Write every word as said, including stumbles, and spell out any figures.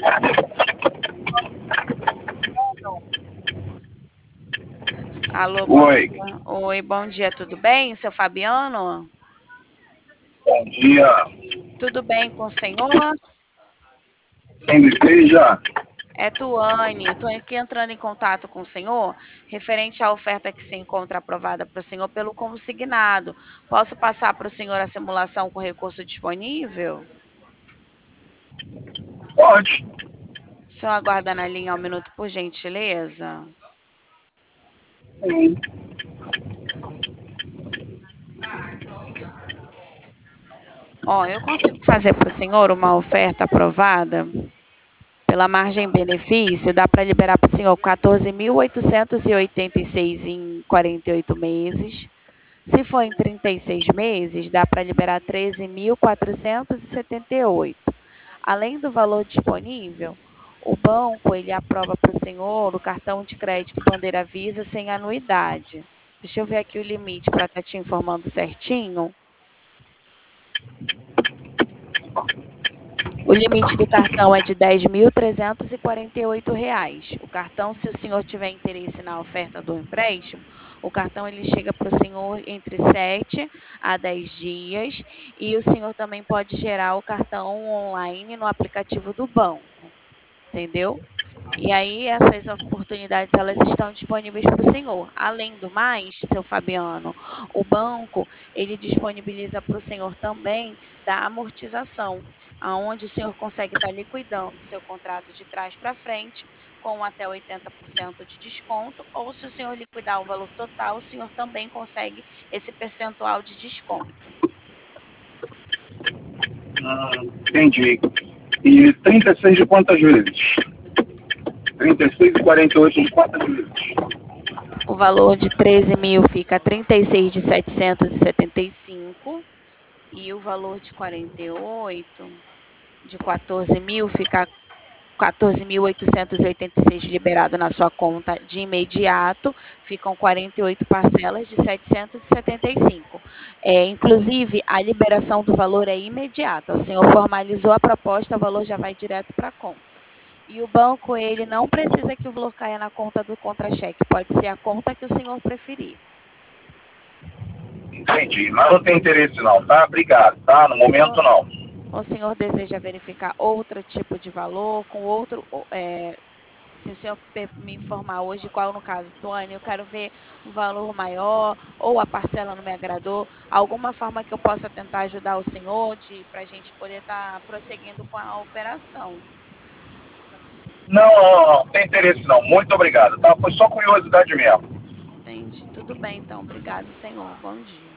Alô, bom Oi, dia. Oi, bom dia, tudo bem, seu Fabiano? bom dia. Tudo bem com o senhor? Quem deseja? É Tuane, estou aqui entrando em contato com o senhor, referente à oferta que se encontra aprovada para o senhor pelo consignado. Posso passar para o senhor a simulação com recurso disponível? Pode. O senhor aguarda na linha um minuto, por gentileza? Sim. Ó, eu consigo fazer para o senhor uma oferta aprovada pela margem benefício, dá para liberar para o senhor quatorze mil oitocentos e oitenta e seis em quarenta e oito meses. Se for em trinta e seis meses, dá para liberar treze mil quatrocentos e setenta e oito. Além do valor disponível, o banco ele aprova para o senhor o cartão de crédito Bandeira Visa sem anuidade. Deixa eu ver aqui o limite para estar te informando certinho. O limite do cartão é de dez mil trezentos e quarenta e oito reais. O cartão, se o senhor tiver interesse na oferta do empréstimo, o cartão ele chega para o senhor entre sete a dez dias e o senhor também pode gerar o cartão online no aplicativo do banco, entendeu? E aí essas oportunidades elas estão disponíveis para o senhor. Além do mais, seu Fabiano, o banco ele disponibiliza para o senhor também da amortização, aonde o senhor consegue estar liquidando o seu contrato de trás para frente com até oitenta por cento de desconto, ou se o senhor liquidar o valor total, o senhor também consegue esse percentual de desconto. Hum, entendi. E trinta e seis de quantas vezes? trinta e seis e quarenta e oito de quantas vezes? O valor de treze mil fica trinta e seis de setecentos e setenta e cinco e o valor de quarenta e oito de quatorze mil fica quatorze mil oitocentos e oitenta e seis liberado na sua conta de imediato, ficam quarenta e oito parcelas de setecentos e setenta e cinco. É, inclusive, a liberação do valor é imediata. O senhor formalizou a proposta, o valor já vai direto para a conta. E o banco, ele não precisa que o valor caia na conta do contra-cheque, pode ser a conta que o senhor preferir. Entendi, mas não tem interesse não, tá? Obrigado, tá? No O senhor, momento não. o senhor deseja verificar outro tipo de valor, com outro, é, se o senhor me informar hoje qual no caso, Tuane, eu quero ver um valor maior ou a parcela não me agradou, alguma forma que eu possa tentar ajudar o senhor para a gente poder estar tá prosseguindo com a operação. Não, não, não, não tem interesse não. Muito obrigado, tá? Foi só curiosidade mesmo. Entende? Tudo bem, então. Obrigado, senhor. Bom dia.